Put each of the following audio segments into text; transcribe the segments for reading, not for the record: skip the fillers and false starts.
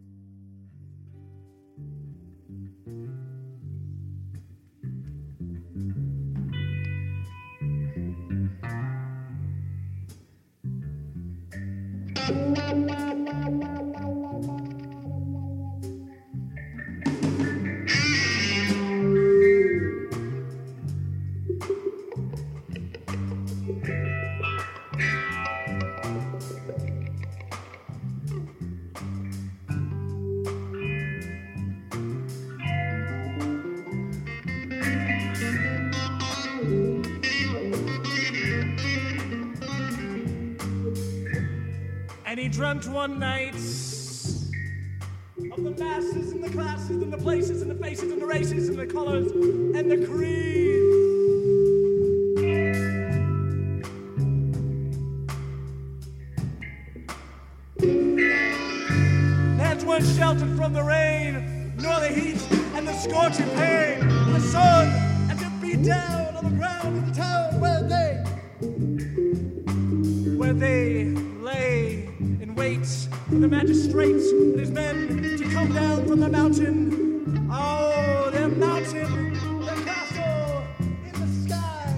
And he dreamt one night of the masses and the classes and the places and the faces and the races and the colors and the creeds. Lands weren't sheltered from the rain, nor the heat and the scorching pain. The sun as it beat down on the ground of the town where they lay in wait for the magistrate and his men to come down from the mountain. Oh, their mountain, their castle in the sky.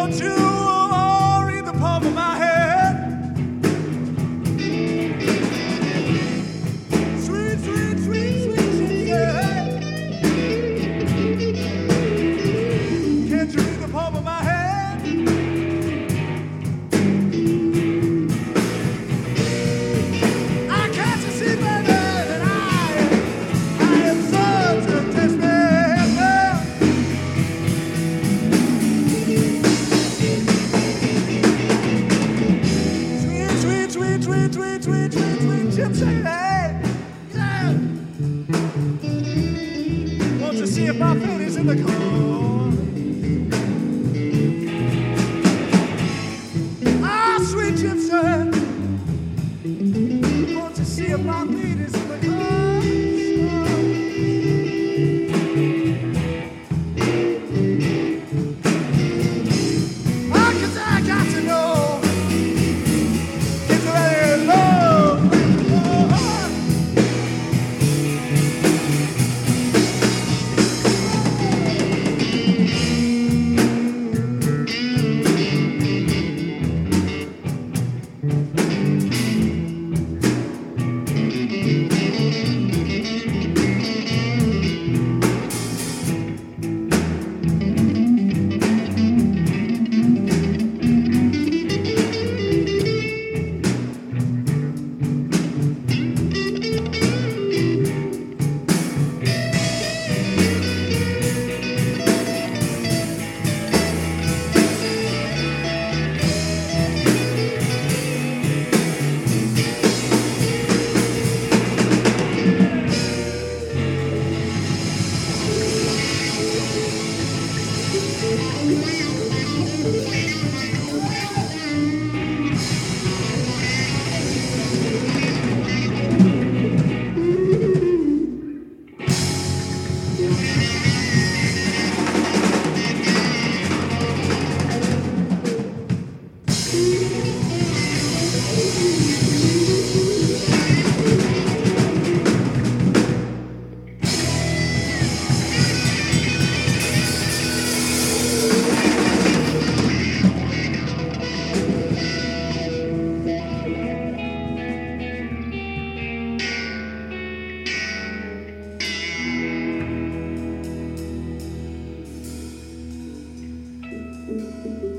Won't you read the palm of my hand? Sweet, sweet, sweet, sweet, sweet, yeah. Can't you read the palm of my hand? I can't you see, baby, that I am such a test man now. Sweet, sweet, sweet, sweet, sweet, sweet, sweet gypsy, hey, yeah. Won't you see if my feet is in the car? Ah, sweet gypsy, won't you see if my feet is in the car? Ah, 'cause I got to know, is there any love? Thank you.